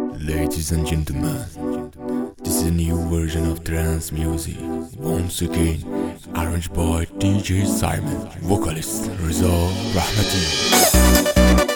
Ladies and gentlemen, this is a new version of trance music. Once again, arranged by DJ Simon, vocalist Reza Rahmati.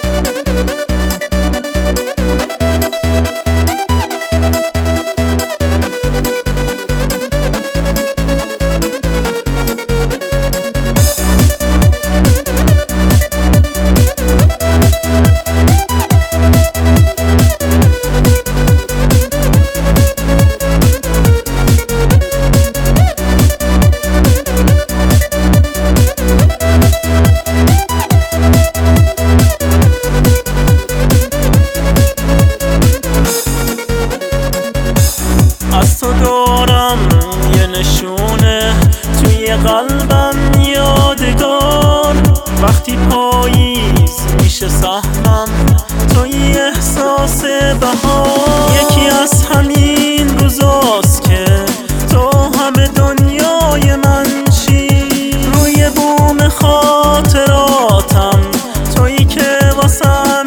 از تو دارم یه نشونه توی قلبم یادگار، وقتی پاییز میشه سهمم توی احساس بهار. یکی از همین روزاست که تو همه دنیای من چی، روی بوم خاطراتم تویی که واسم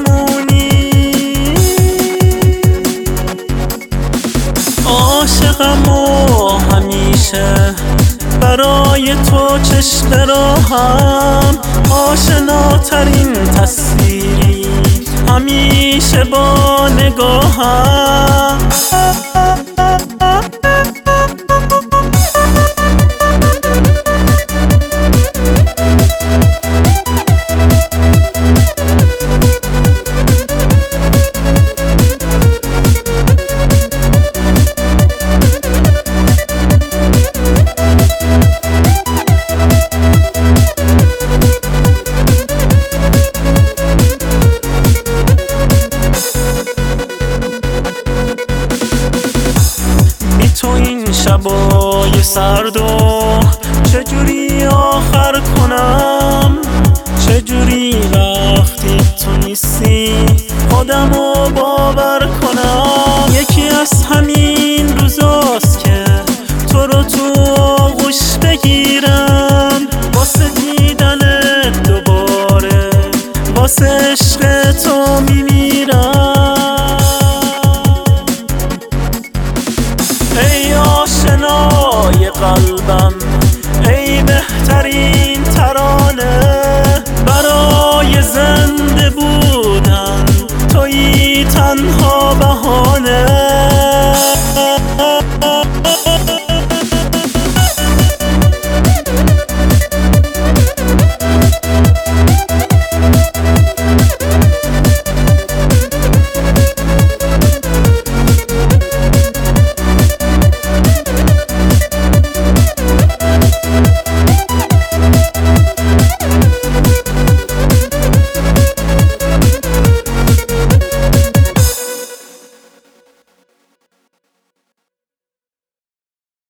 عاشقم و همیشه برای تو چشم راهم، آشناترین تصویری همیشه با نگاهم. تو این شبای سردو چجوری آخر کنم، چجوری وقتی تو نیستی خودمو باور کنم. یکی از همین